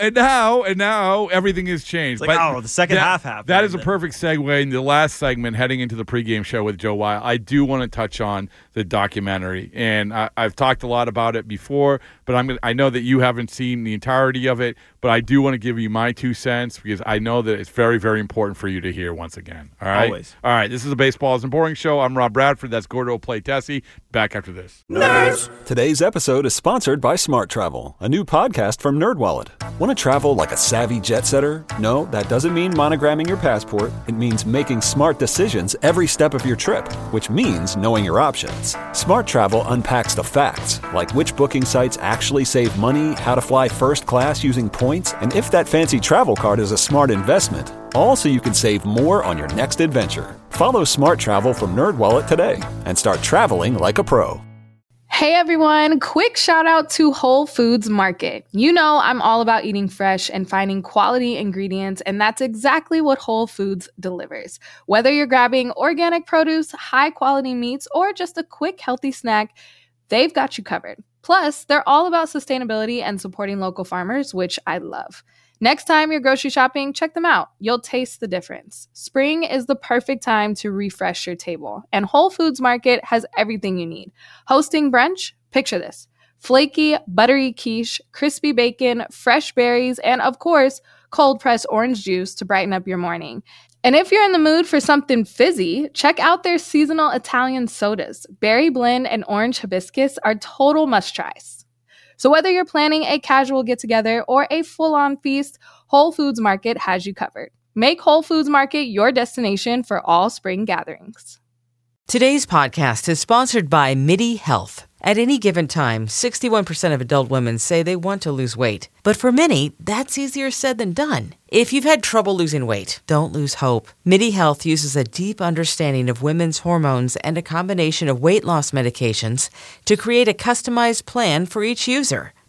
now everything has changed. It's like, the second half happened. That is a perfect segue into the last segment heading into the pregame show with Joe Weil. I do want to touch on the documentary, and I've talked a lot about it before, but I know that you haven't seen the entirety of it, but I do want to give you my 2 cents because I know that it's very, very important for you to hear once again. All right? Always. All right, this is a Baseball Isn't Boring show. I'm Rob Bradford. That's Gordo Playtessi. Back after this. Nerds! Today's episode is sponsored by Smart Travel, a new podcast from NerdWallet. Want to travel like a savvy jet setter? No, that doesn't mean monogramming your passport. It means making smart decisions every step of your trip, which means knowing your options. Smart Travel unpacks the facts, like which booking sites actually save money, how to fly first class using points, and if that fancy travel card is a smart investment. All so you can save more on your next adventure. Follow Smart Travel from NerdWallet today and start traveling like a pro. Hey everyone, quick shout out to Whole Foods Market. You know I'm all about eating fresh and finding quality ingredients, and that's exactly what Whole Foods delivers. Whether you're grabbing organic produce, high quality meats, or just a quick healthy snack, they've got you covered. Plus, they're all about sustainability and supporting local farmers, which I love. Next time you're grocery shopping, check them out. You'll taste the difference. Spring is the perfect time to refresh your table, and Whole Foods Market has everything you need. Hosting brunch? Picture this. Flaky, buttery quiche, crispy bacon, fresh berries, and of course, cold-pressed orange juice to brighten up your morning. And if you're in the mood for something fizzy, check out their seasonal Italian sodas. Berry blend and orange hibiscus are total must-tries. So whether you're planning a casual get-together or a full-on feast, Whole Foods Market has you covered. Make Whole Foods Market your destination for all spring gatherings. Today's podcast is sponsored by MIDI Health. At any given time, 61% of adult women say they want to lose weight. But for many, that's easier said than done. If you've had trouble losing weight, don't lose hope. MIDI Health uses a deep understanding of women's hormones and a combination of weight loss medications to create a customized plan for each user.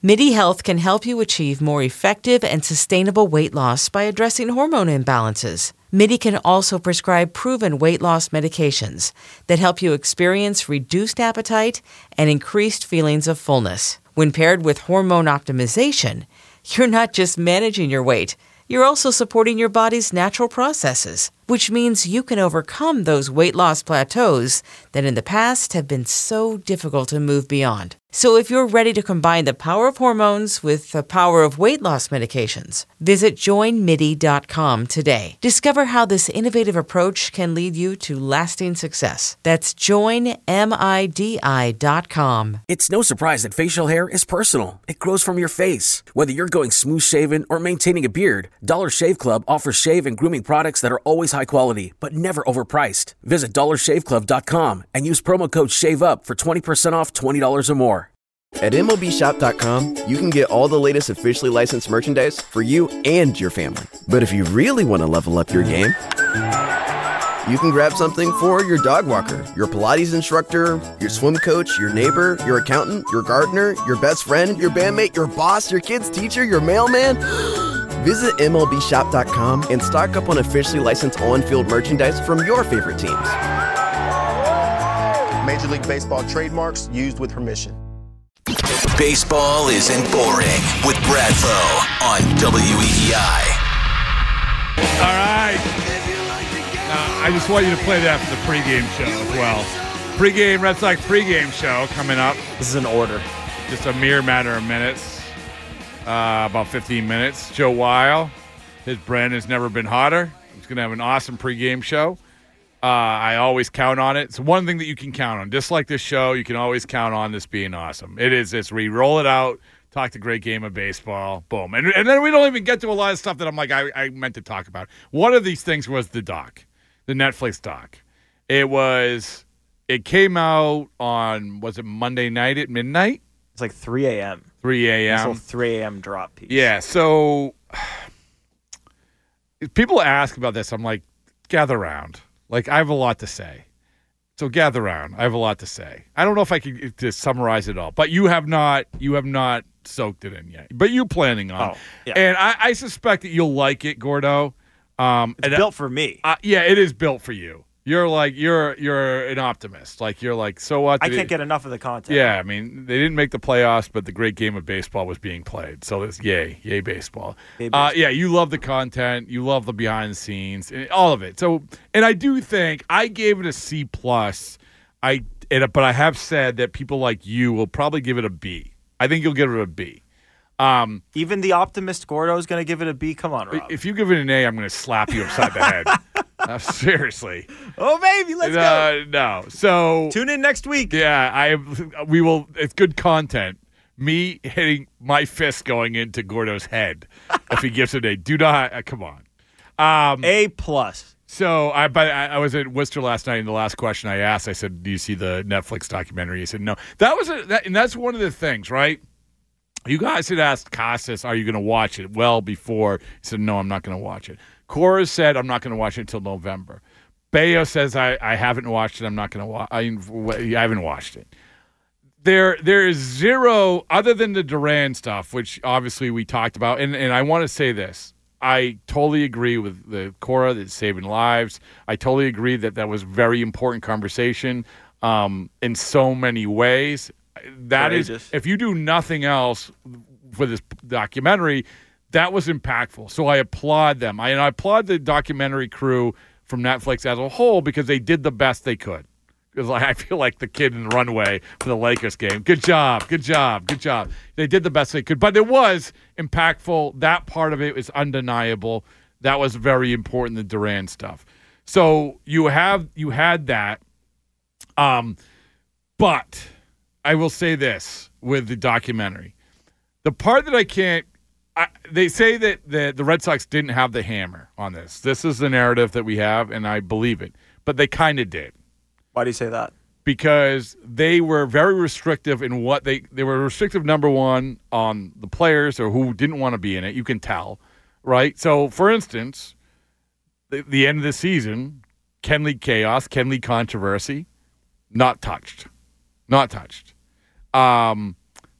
MIDI Health can help you achieve more effective and sustainable weight loss by addressing hormone imbalances. MIDI can also prescribe proven weight loss medications that help you experience reduced appetite and increased feelings of fullness. When paired with hormone optimization, you're not just managing your weight, you're also supporting your body's natural processes, which means you can overcome those weight loss plateaus that in the past have been so difficult to move beyond. So if you're ready to combine the power of hormones with the power of weight loss medications, visit joinmidi.com today. Discover how this innovative approach can lead you to lasting success. That's joinmidi.com. It's no surprise that facial hair is personal. It grows from your face. Whether you're going smooth shaven or maintaining a beard, Dollar Shave Club offers shave and grooming products that are always high quality, but never overpriced. Visit dollarshaveclub.com and use promo code SHAVEUP for 20% off $20 or more. At MLBshop.com, you can get all the latest officially licensed merchandise for you and your family. But if you really want to level up your game, you can grab something for your dog walker, your Pilates instructor, your swim coach, your neighbor, your accountant, your gardener, your best friend, your bandmate, your boss, your kid's teacher, your mailman. Visit MLBshop.com and stock up on officially licensed on-field merchandise from your favorite teams. Major League Baseball trademarks used with permission. Baseball isn't boring with Bradfo on WEEI. All right. I just want you to play that for the pregame show as well. Red Sox pregame show coming up. This is an order. Just a mere matter of minutes. About 15 minutes. Joe Weil, his brand has never been hotter. He's going to have an awesome pregame show. I always count on it. It's one thing that you can count on. Just like this show, you can always count on this being awesome. It is. It's we roll it out, talk the great game of baseball, boom. And then we don't even get to a lot of stuff that I'm like, I meant to talk about. One of these things was the doc, the Netflix doc. It came out on, was it Monday night at midnight? It's like 3 a.m. 3 a.m. It's a 3 a.m. drop piece. Yeah, so if people ask about this, I'm like, gather around. Like, I have a lot to say. So gather around. I have a lot to say. I don't know if I could just summarize it all, but you have not soaked it in yet. But you're planning on. Oh, yeah. And I suspect that you'll like it, Gordo. It's built for me. Yeah, it is built for you. You're like you're an optimist. Like you're like, so what? I can't get enough of the content. Yeah, I mean, they didn't make the playoffs, but the great game of baseball was being played. So it's yay baseball. Yay baseball. Yeah, you love the content, you love the behind the scenes, all of it. So, and I do think I gave it a C+. But I have said that people like you will probably give it a B. I think you'll give it a B. Even the optimist Gordo is going to give it a B. Come on, Rob. If you give it an A, I'm going to slap you upside the head. Seriously. Oh, baby, let's go. No. So tune in next week. Yeah, we will. It's good content. Me hitting my fist going into Gordo's head if he gives it a. Do not. Come on. A+. So I was at Worcester last night, and the last question I asked, I said, "Do you see the Netflix documentary?" He said, "No." And that's one of the things, right? You guys had asked Casas, "Are you going to watch it?" Well, before he said, "No, I'm not going to watch it." Cora said, "I'm not going to watch it until November." Bayo says, I haven't watched it. I'm not going to watch. I haven't watched it. There is zero other than the Duran stuff, which obviously we talked about. And I want to say this: I totally agree with the Cora that's saving lives. I totally agree that was very important conversation in so many ways. That Courageous. Is, if you do nothing else for this documentary, that was impactful. So I applaud them. I applaud the documentary crew from Netflix as a whole because they did the best they could. Because I feel like the kid in the runway for the Lakers game. Good job. They did the best they could. But it was impactful. That part of it is undeniable. That was very important, the Duran stuff. So you had that. But I will say this with the documentary. The part that I can't, they say that the Red Sox didn't have the hammer on this. This is the narrative that we have, and I believe it. But they kind of did. Why do you say that? Because they were very restrictive in what they were restrictive, number one, on the players or who didn't want to be in it. You can tell, right? So, for instance, the end of the season, Kenley chaos, Kenley controversy, not touched.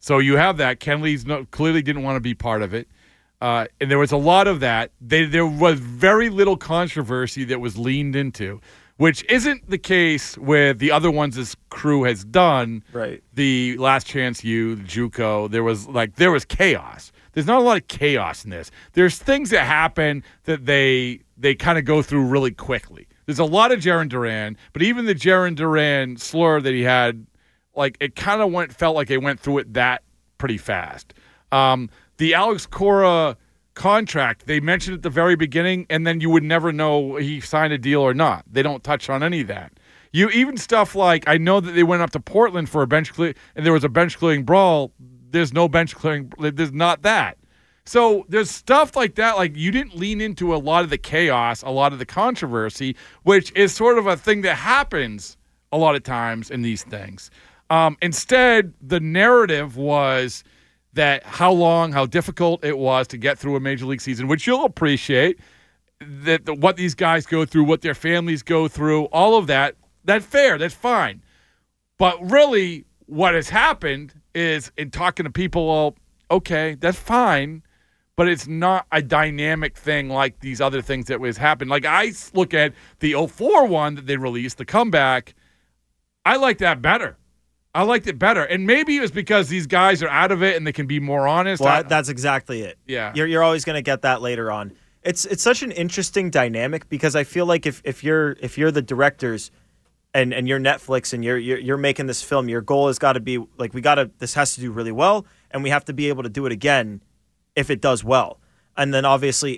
So you have that. Kenley's clearly didn't want to be part of it. And there was a lot of that. There was very little controversy that was leaned into, which isn't the case with the other ones this crew has done. Right. The Last Chance U, the JUCO, there was chaos. There's not a lot of chaos in this. There's things that happen that they kind of go through really quickly. There's a lot of Jarren Duran, but even the Jarren Duran slur that he had, like it kind of felt like they went through it that pretty fast. The Alex Cora contract, they mentioned at the very beginning, and then you would never know he signed a deal or not. They don't touch on any of that. Even stuff like, I know that they went up to Portland for a bench clear, and there was a bench clearing brawl. There's no bench clearing. There's not that. So there's stuff like that. Like you didn't lean into a lot of the chaos, a lot of the controversy, which is sort of a thing that happens a lot of times in these things. Instead, the narrative was that how difficult it was to get through a major league season, which you'll appreciate, that what these guys go through, what their families go through, all of that, that's fair, that's fine. But really what has happened is, in talking to people, well, okay, that's fine, but it's not a dynamic thing like these other things that was happening. Like I look at the 04 one that they released, the comeback, I like that better. I liked it better. And maybe it was because these guys are out of it and they can be more honest. Well, that's exactly it. Yeah. You're always going to get that later on. It's such an interesting dynamic because I feel like if you're the directors and you're Netflix and you're making this film, your goal has got to be like, this has to do really well, and we have to be able to do it again if it does well. And then obviously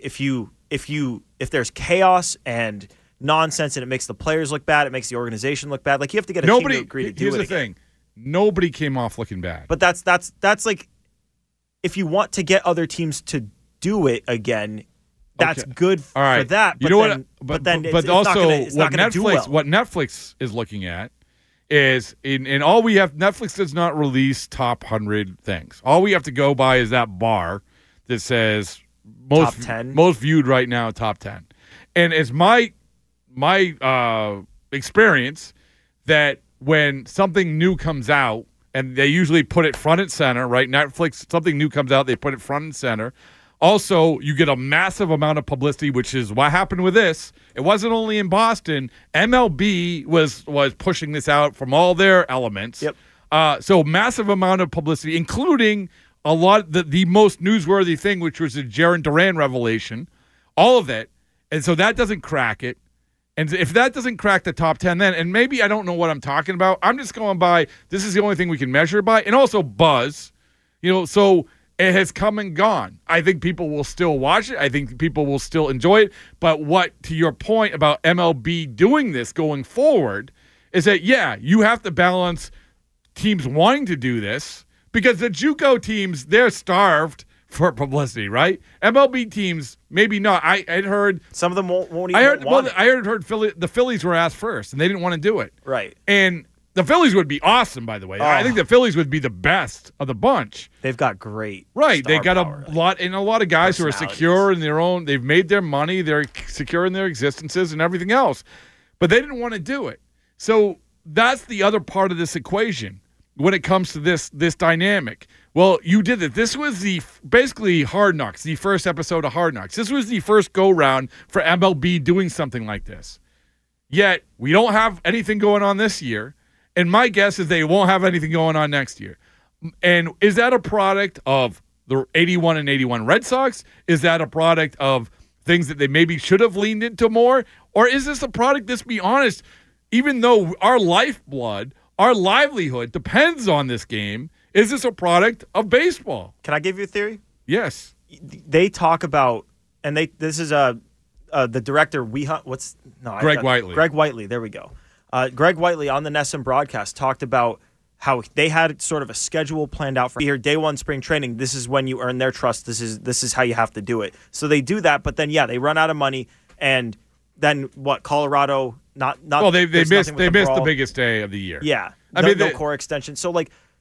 if there's chaos and nonsense and it makes the players look bad, it makes the organization look bad, like you have to get a team to agree to do it. Here's the thing. Nobody came off looking bad. But that's like, if you want to get other teams to do it again, that's good for that. But you know it's also not gonna do well. What Netflix is looking at is in all we have. Netflix does not release top 100 things. All we have to go by is that bar that says top 10, most viewed right now, top 10. And it's my experience that when something new comes out, and they usually put it front and center, right? Netflix, something new comes out, they put it front and center. Also, you get a massive amount of publicity, which is what happened with this. It wasn't only in Boston. MLB was pushing this out from all their elements. Yep. So massive amount of publicity, including a lot the most newsworthy thing, which was the Jarren Duran revelation, all of it. And so that doesn't crack it. And if that doesn't crack the top 10 then, and maybe I don't know what I'm talking about, I'm just going by, this is the only thing we can measure by, and also buzz. So it has come and gone. I think people will still watch it. I think people will still enjoy it. But to your point about MLB doing this going forward, is that, yeah, you have to balance teams wanting to do this, because the JUCO teams, they're starved for publicity, right? MLB teams, maybe not. I had heard some of them won't even want it. I heard the Phillies were asked first, and they didn't want to do it. Right. And the Phillies would be awesome, by the way. I think the Phillies would be the best of the bunch. They've got great They got a lot of guys who are secure in their own. They've made their money. They're secure in their existences and everything else. But they didn't want to do it. So that's the other part of this equation when it comes to this dynamic. Well, you did it. This was basically Hard Knocks, the first episode of Hard Knocks. This was the first go-round for MLB doing something like this. Yet, we don't have anything going on this year, and my guess is they won't have anything going on next year. And is that a product of the 81 and 81 Red Sox? Is that a product of things that they maybe should have leaned into more? Or is this a product, let's be honest, even though our lifeblood, our livelihood depends on this game, is this a product of baseball? Can I give you a theory? Yes. They talk about, and this is the director. Greg Whiteley. Greg Whiteley. There we go. Greg Whiteley on the NESN broadcast talked about how they had sort of a schedule planned out for here. Day one spring training. This is when you earn their trust. This is how you have to do it. So they do that, but then they run out of money, and then what? Colorado not. Well, they missed the biggest day of the year. Yeah. No core extension. So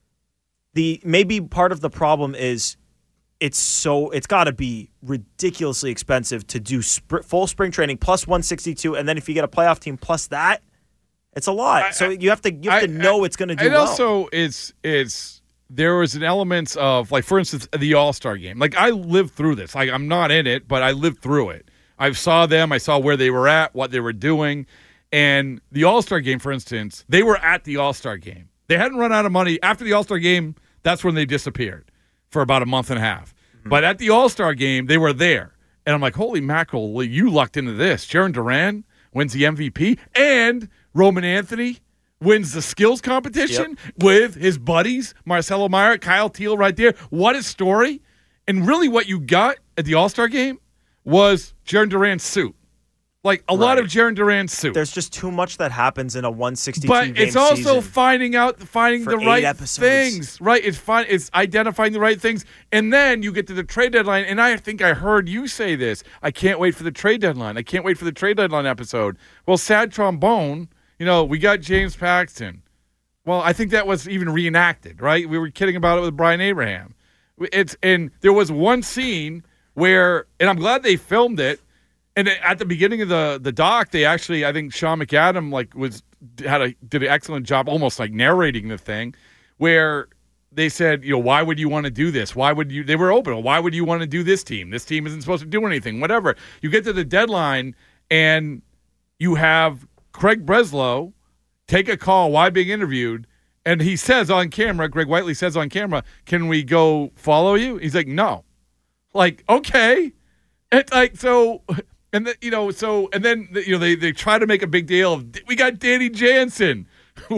maybe part of the problem is it's got to be ridiculously expensive to do full spring training plus 162, and then if you get a playoff team plus that, it's a lot. So you have to know it's going to do well. And also, it's there was an element of, like, for instance, the All-Star game. Like, I lived through this. Like, I'm not in it, but I lived through it. I saw them. I saw where they were at, what they were doing. And the All-Star game, for instance, they were at the All-Star game. They hadn't run out of money. After the All-Star game, that's when they disappeared for about a month and a half. Mm-hmm. But at the All-Star game, they were there. And I'm like, holy mackerel, you lucked into this. Jaren Duran wins the MVP, and Roman Anthony wins the skills competition with his buddies, Marcelo Meyer, Kyle Teal right there. What a story. And really what you got at the All-Star game was Jaren Duran's suit. Like, a lot of Jaren Duran's suit. There's just too much that happens in a 162 but game it's also season finding the right things. Right. It's identifying the right things. And then you get to the trade deadline, and I think I heard you say this. I can't wait for the trade deadline. I can't wait for the trade deadline episode. Well, sad trombone, we got James Paxton. Well, I think that was even reenacted, right? We were kidding about it with Brian Abraham. And there was one scene where, and I'm glad they filmed it, and at the beginning of the doc, they actually, I think Sean McAdam did an excellent job, almost like narrating the thing, where they said, why would you want to do this? They were open. Why would you want to do this team? This team isn't supposed to do anything, whatever. You get to the deadline, and you have Craig Breslow take a call while being interviewed, and he says on camera, Greg Whiteley says on camera, can we go follow you? He's like, no. Like, okay. It's like, so... And then they try to make a big deal of, we got Danny Jansen,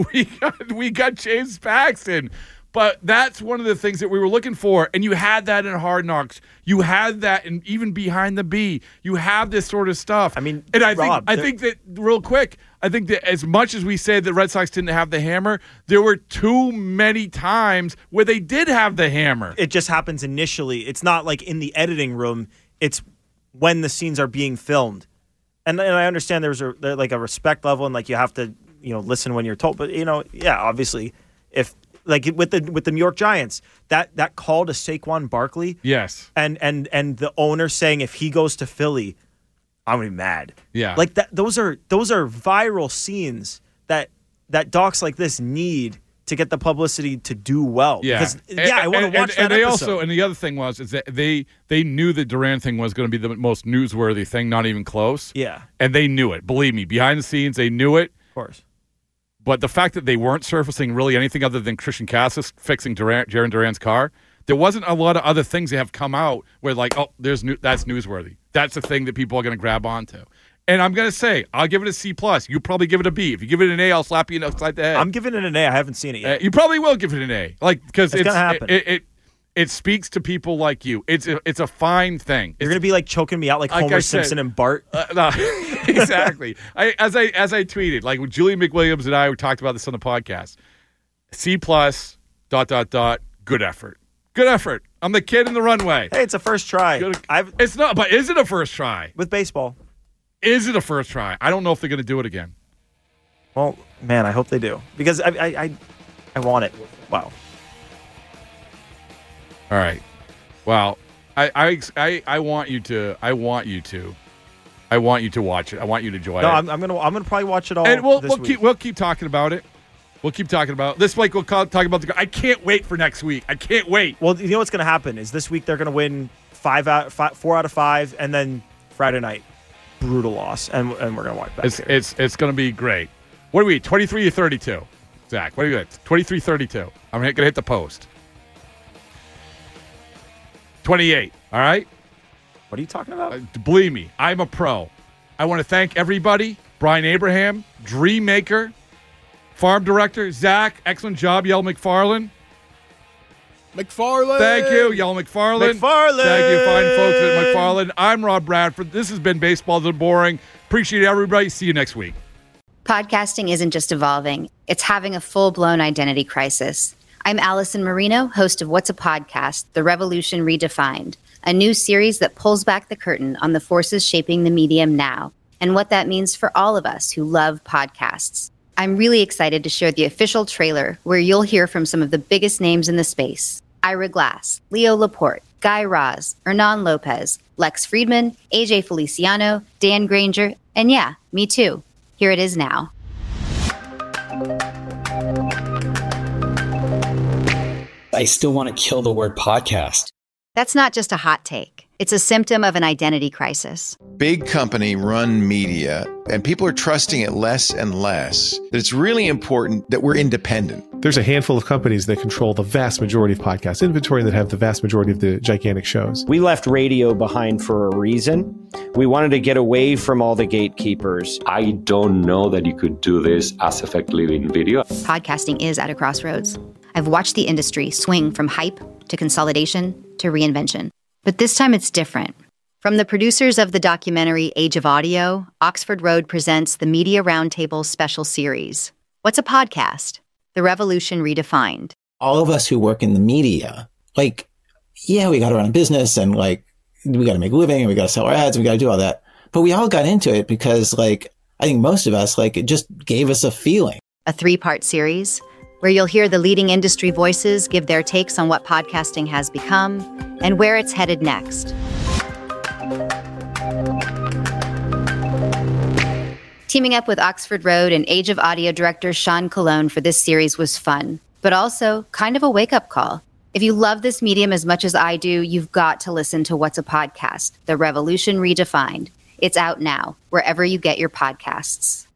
we got James Paxton, but that's one of the things that we were looking for. And you had that in Hard Knocks, you had that in even Behind the B. You have this sort of stuff. I mean, and I think that real quick, I think that as much as we say the Red Sox didn't have the hammer, there were too many times where they did have the hammer. It just happens initially. It's not like in the editing room. It's when the scenes are being filmed. And I understand there's a respect level, and like you have to, listen when you're told. But, obviously, if like with the New York Giants, that call to Saquon Barkley. Yes. And the owner saying if he goes to Philly, I'm going to be mad. Yeah. Like that those are viral scenes that docs like this need to get the publicity to do well. Yeah. Because, I want to watch that they episode. Also, and the other thing is that they knew the Duran thing was going to be the most newsworthy thing, not even close. Yeah. And they knew it. Believe me, behind the scenes, they knew it. Of course. But the fact that they weren't surfacing really anything other than Christian Cassis fixing Jaren Duran's car, there wasn't a lot of other things that have come out where like, oh, that's newsworthy. That's the thing that people are going to grab onto. And I'm going to say, I'll give it a C+. You probably give it a B. If you give it an A, I'll slap you upside the head. I'm giving it an A. I haven't seen it yet. You probably will give it an A, because it's going to happen. It speaks to people like you. It's a fine thing. You're going to be like choking me out like Homer Simpson and Bart. No, exactly. As I tweeted, like when Julie McWilliams and I talked about this on the podcast. C+. ... Good effort. Good effort. I'm the kid in the runway. Hey, it's a first try. It's not, but is it a first try with baseball? Is it a first try? I don't know if they're going to do it again. Well, man, I hope they do, because I want it. Wow. All right. Well, I want you to watch it. I want you to enjoy it. I'm gonna probably watch it all. And we'll keep talking about it. We'll keep talking about it. This week. We'll talk about I can't wait for next week. I can't wait. Well, you know what's going to happen is this week they're going to win 4 out of 5, and then Friday night, brutal loss, and we're going to watch that. It's going to be great. What are we? 23 or 32? Zach, what are you at? 23-32. I'm going to hit the post. 28. All right. What are you talking about? Believe me, I'm a pro. I want to thank everybody. Brian Abraham, Dream Maker, Farm Director, Zach, excellent job, Yell McFarland. Thank you, Yell McFarland. Thank you, fine folks at McFarland. I'm Rob Bradford. This has been Baseball Isn't Boring. Appreciate everybody. See you next week. Podcasting isn't just evolving. It's having a full-blown identity crisis. I'm Allison Marino, host of What's a Podcast? The Revolution Redefined, a new series that pulls back the curtain on the forces shaping the medium now and what that means for all of us who love podcasts. I'm really excited to share the official trailer where you'll hear from some of the biggest names in the space. Ira Glass, Leo Laporte, Guy Raz, Hernan Lopez, Lex Friedman, AJ Feliciano, Dan Granger, and yeah, me too. Here it is now. I still want to kill the word podcast. That's not just a hot take. It's a symptom of an identity crisis. Big company run media, and people are trusting it less and less. That it's really important that we're independent. There's a handful of companies that control the vast majority of podcast inventory that have the vast majority of the gigantic shows. We left radio behind for a reason. We wanted to get away from all the gatekeepers. I don't know that you could do this as effectively in video. Podcasting is at a crossroads. I've watched the industry swing from hype to consolidation to reinvention. But this time it's different. From the producers of the documentary Age of Audio, Oxford Road presents the Media Roundtable special series. What's a podcast? The Revolution Redefined. All of us who work in the media, we got to run a business and we got to make a living and we got to sell our ads and we got to do all that. But we all got into it because I think most of us, it just gave us a feeling. A 3-part series where you'll hear the leading industry voices give their takes on what podcasting has become and where it's headed next. Teaming up with Oxford Road and Age of Audio director Sean Colon for this series was fun, but also kind of a wake-up call. If you love this medium as much as I do, you've got to listen to What's a Podcast? The Revolution Redefined. It's out now, wherever you get your podcasts.